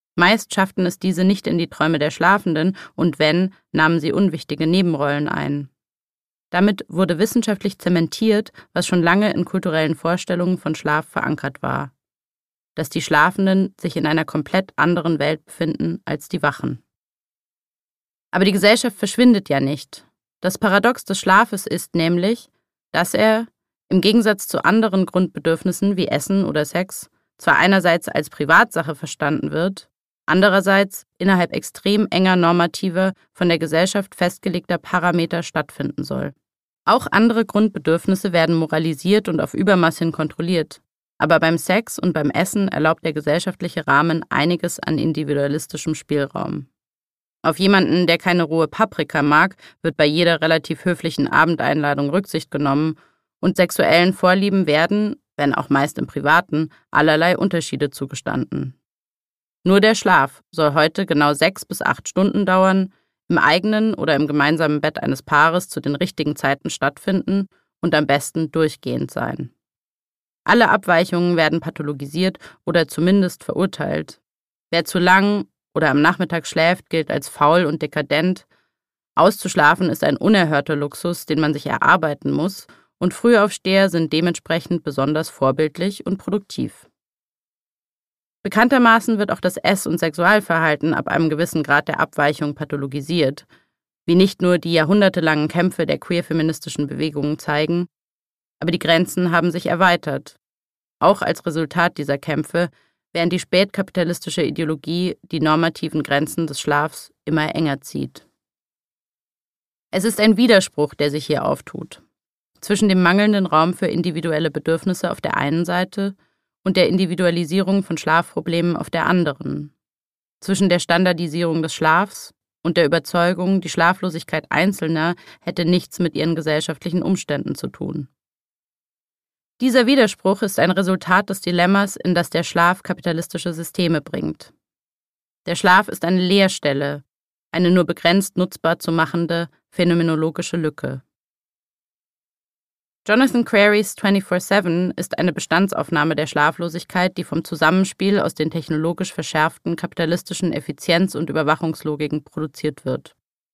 Meist schafften es diese nicht in die Träume der Schlafenden und wenn, nahmen sie unwichtige Nebenrollen ein. Damit wurde wissenschaftlich zementiert, was schon lange in kulturellen Vorstellungen von Schlaf verankert war: dass die Schlafenden sich in einer komplett anderen Welt befinden als die Wachen. Aber die Gesellschaft verschwindet ja nicht. Das Paradox des Schlafes ist nämlich, dass er, im Gegensatz zu anderen Grundbedürfnissen wie Essen oder Sex, zwar einerseits als Privatsache verstanden wird, andererseits innerhalb extrem enger normativer, von der Gesellschaft festgelegter Parameter stattfinden soll. Auch andere Grundbedürfnisse werden moralisiert und auf Übermaß hin kontrolliert. Aber beim Sex und beim Essen erlaubt der gesellschaftliche Rahmen einiges an individualistischem Spielraum. Auf jemanden, der keine rohe Paprika mag, wird bei jeder relativ höflichen Abendeinladung Rücksicht genommen und sexuellen Vorlieben werden, wenn auch meist im Privaten, allerlei Unterschiede zugestanden. Nur der Schlaf soll heute genau 6 bis 8 Stunden dauern, im eigenen oder im gemeinsamen Bett eines Paares zu den richtigen Zeiten stattfinden und am besten durchgehend sein. Alle Abweichungen werden pathologisiert oder zumindest verurteilt. Wer zu lang oder am Nachmittag schläft, gilt als faul und dekadent. Auszuschlafen ist ein unerhörter Luxus, den man sich erarbeiten muss, und Frühaufsteher sind dementsprechend besonders vorbildlich und produktiv. Bekanntermaßen wird auch das Ess- und Sexualverhalten ab einem gewissen Grad der Abweichung pathologisiert, wie nicht nur die jahrhundertelangen Kämpfe der queer-feministischen Bewegungen zeigen, aber die Grenzen haben sich erweitert. Auch als Resultat dieser Kämpfe, während die spätkapitalistische Ideologie die normativen Grenzen des Schlafs immer enger zieht. Es ist ein Widerspruch, der sich hier auftut. Zwischen dem mangelnden Raum für individuelle Bedürfnisse auf der einen Seite und der Individualisierung von Schlafproblemen auf der anderen. Zwischen der Standardisierung des Schlafs und der Überzeugung, die Schlaflosigkeit Einzelner hätte nichts mit ihren gesellschaftlichen Umständen zu tun. Dieser Widerspruch ist ein Resultat des Dilemmas, in das der Schlaf kapitalistische Systeme bringt. Der Schlaf ist eine Leerstelle, eine nur begrenzt nutzbar zu machende phänomenologische Lücke. Jonathan Crarys 24/7 ist eine Bestandsaufnahme der Schlaflosigkeit, die vom Zusammenspiel aus den technologisch verschärften kapitalistischen Effizienz- und Überwachungslogiken produziert wird.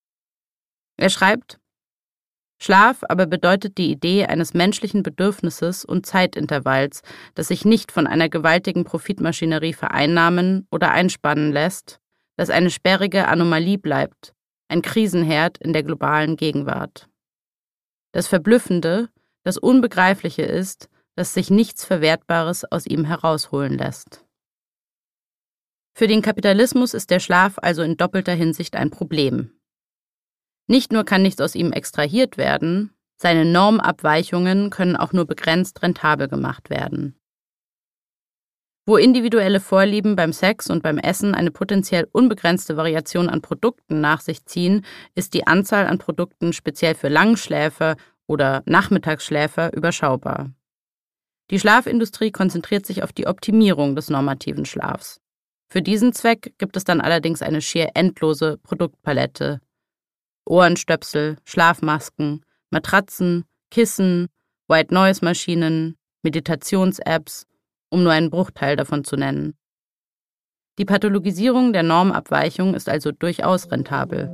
Er schreibt: Schlaf aber bedeutet die Idee eines menschlichen Bedürfnisses und Zeitintervalls, das sich nicht von einer gewaltigen Profitmaschinerie vereinnahmen oder einspannen lässt, das eine sperrige Anomalie bleibt, ein Krisenherd in der globalen Gegenwart. Das Verblüffende, das Unbegreifliche ist, dass sich nichts Verwertbares aus ihm herausholen lässt. Für den Kapitalismus ist der Schlaf also in doppelter Hinsicht ein Problem. Nicht nur kann nichts aus ihm extrahiert werden, seine Normabweichungen können auch nur begrenzt rentabel gemacht werden. Wo individuelle Vorlieben beim Sex und beim Essen eine potenziell unbegrenzte Variation an Produkten nach sich ziehen, ist die Anzahl an Produkten speziell für Langschläfer oder Nachmittagsschläfer überschaubar. Die Schlafindustrie konzentriert sich auf die Optimierung des normativen Schlafs. Für diesen Zweck gibt es dann allerdings eine schier endlose Produktpalette. Ohrenstöpsel, Schlafmasken, Matratzen, Kissen, White-Noise-Maschinen, Meditations-Apps, um nur einen Bruchteil davon zu nennen. Die Pathologisierung der Normabweichung ist also durchaus rentabel.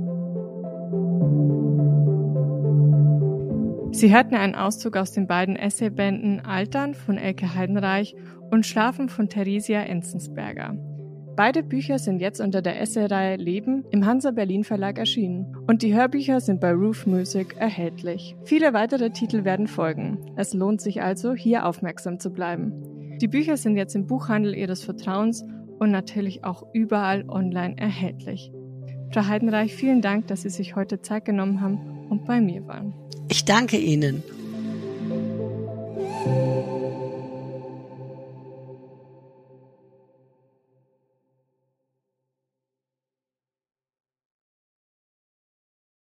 Sie hörten einen Auszug aus den beiden Essaybänden Altern von Elke Heidenreich und Schlafen von Theresia Enzensberger. Beide Bücher sind jetzt unter der Essayreihe Leben im Hansa Berlin Verlag erschienen und die Hörbücher sind bei Roof Music erhältlich. Viele weitere Titel werden folgen. Es lohnt sich also, hier aufmerksam zu bleiben. Die Bücher sind jetzt im Buchhandel Ihres Vertrauens und natürlich auch überall online erhältlich. Frau Heidenreich, vielen Dank, dass Sie sich heute Zeit genommen haben und bei mir waren. Ich danke Ihnen.